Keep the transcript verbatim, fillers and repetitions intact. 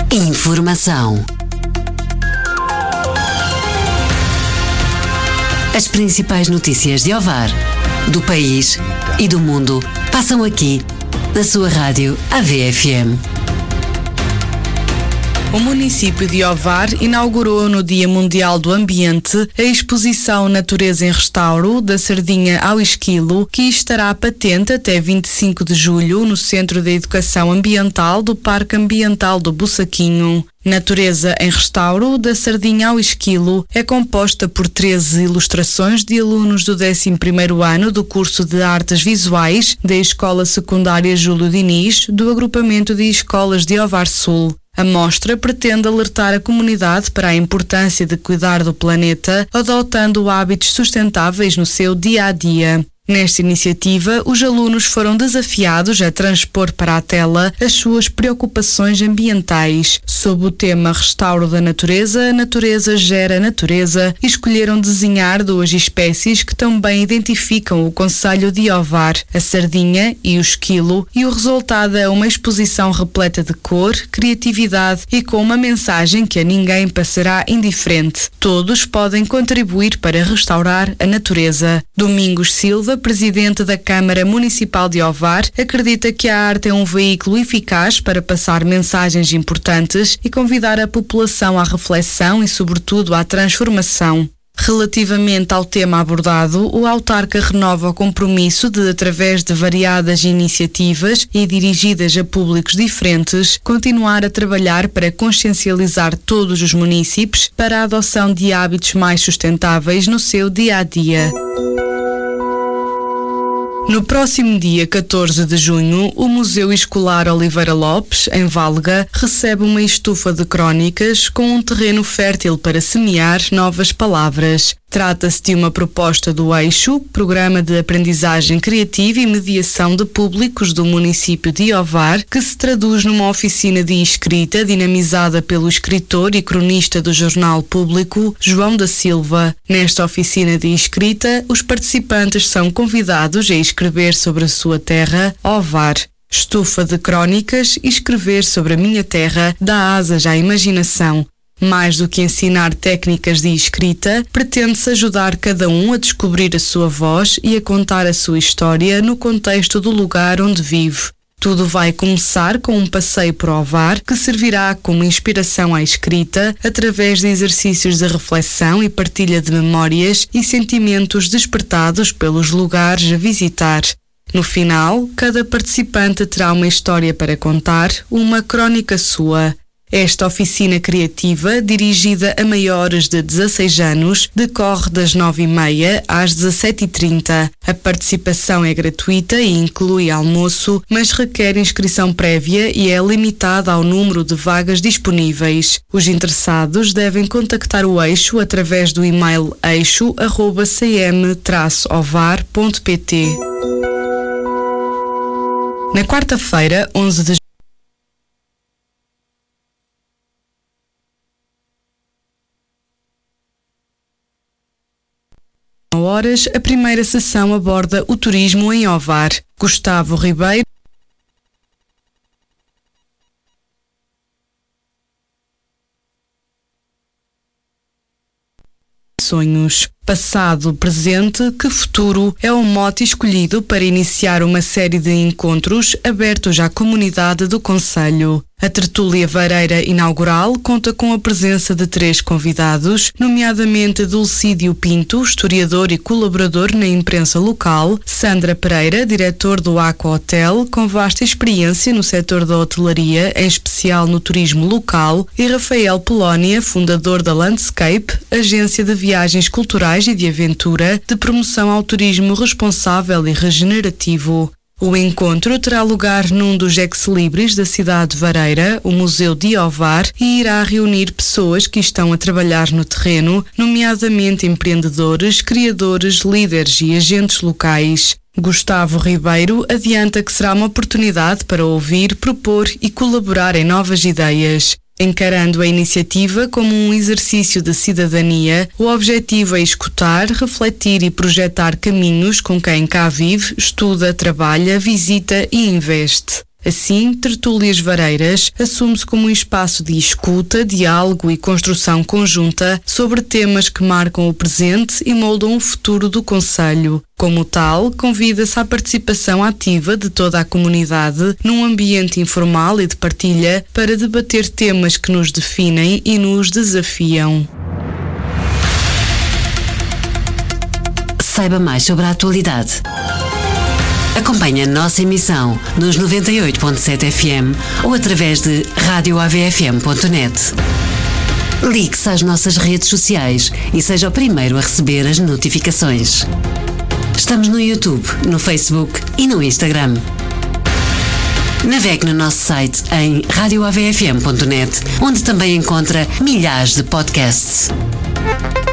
Informação. As principais notícias de Ovar, do país e do mundo passam aqui, na sua rádio A V F M. O município de Ovar inaugurou no Dia Mundial do Ambiente a exposição Natureza em Restauro, da sardinha ao esquilo, que estará patente até vinte e cinco de julho no Centro de Educação Ambiental do Parque Ambiental do Bussaquinho. Natureza em Restauro, da sardinha ao esquilo, é composta por treze ilustrações de alunos do décimo primeiro ano do curso de Artes Visuais da Escola Secundária Júlio Diniz, do agrupamento de escolas de Ovar Sul. A mostra pretende alertar a comunidade para a importância de cuidar do planeta, adotando hábitos sustentáveis no seu dia-a-dia. Nesta iniciativa, os alunos foram desafiados a transpor para a tela as suas preocupações ambientais. Sob o tema Restauro da Natureza, a natureza gera natureza, e escolheram desenhar duas espécies que também identificam o concelho de Ovar, a sardinha e o esquilo, e o resultado é uma exposição repleta de cor, criatividade e com uma mensagem que a ninguém passará indiferente. Todos podem contribuir para restaurar a natureza. Domingos Silva, presidente da Câmara Municipal de Ovar, acredita que a arte é um veículo eficaz para passar mensagens importantes e convidar a população à reflexão e, sobretudo, à transformação. Relativamente ao tema abordado, o autarca renova o compromisso de, através de variadas iniciativas e dirigidas a públicos diferentes, continuar a trabalhar para consciencializar todos os munícipes para a adoção de hábitos mais sustentáveis no seu dia-a-dia. No próximo dia catorze de junho, o Museu Escolar Oliveira Lopes, em Valga, recebe uma estufa de crónicas com um terreno fértil para semear novas palavras. Trata-se de uma proposta do Eixo, Programa de Aprendizagem Criativa e Mediação de Públicos do município de Ovar, que se traduz numa oficina de escrita dinamizada pelo escritor e cronista do Jornal Público, João da Silva. Nesta oficina de escrita, os participantes são convidados a escrever sobre a sua terra, Ovar. Estufa de crónicas, escrever sobre a minha terra dá asas à imaginação. Mais do que ensinar técnicas de escrita, pretende-se ajudar cada um a descobrir a sua voz e a contar a sua história no contexto do lugar onde vive. Tudo vai começar com um passeio por Ovar, que servirá como inspiração à escrita, através de exercícios de reflexão e partilha de memórias e sentimentos despertados pelos lugares a visitar. No final, cada participante terá uma história para contar, uma crónica sua. Esta oficina criativa, dirigida a maiores de dezasseis anos, decorre das nove e meia às dezassete e trinta. A participação é gratuita e inclui almoço, mas requer inscrição prévia e é limitada ao número de vagas disponíveis. Os interessados devem contactar o Eixo através do e-mail eixo arroba c m traço ovar ponto p t. Na quarta-feira, onze de horas, a primeira sessão aborda o turismo em Ovar. Gustavo Ribeiro Sonhos. Passado, presente, que futuro é o mote escolhido para iniciar uma série de encontros abertos à comunidade do concelho. A tertúlia vareira inaugural conta com a presença de três convidados, nomeadamente Dulcídio Pinto, historiador e colaborador na imprensa local, Sandra Pereira, diretor do Aqua Hotel, com vasta experiência no setor da hotelaria, em especial no turismo local, e Rafael Polónia, fundador da Landscape, agência de viagens culturais e de aventura, de promoção ao turismo responsável e regenerativo. O encontro terá lugar num dos ex-libris da cidade de Vareira, o Museu de Ovar, e irá reunir pessoas que estão a trabalhar no terreno, nomeadamente empreendedores, criadores, líderes e agentes locais. Gustavo Ribeiro adianta que será uma oportunidade para ouvir, propor e colaborar em novas ideias. Encarando a iniciativa como um exercício de cidadania, o objetivo é escutar, refletir e projetar caminhos com quem cá vive, estuda, trabalha, visita e investe. Assim, Tertúlias Vareiras assume-se como um espaço de escuta, diálogo e construção conjunta sobre temas que marcam o presente e moldam o futuro do concelho. Como tal, convida-se à participação ativa de toda a comunidade num ambiente informal e de partilha para debater temas que nos definem e nos desafiam. Saiba mais sobre a atualidade. Acompanhe a nossa emissão nos noventa e oito ponto sete F M ou através de rádio A V F M ponto net. Ligue-se às nossas redes sociais e seja o primeiro a receber as notificações. Estamos no YouTube, no Facebook e no Instagram. Navegue no nosso site em rádio A V F M ponto net, onde também encontra milhares de podcasts.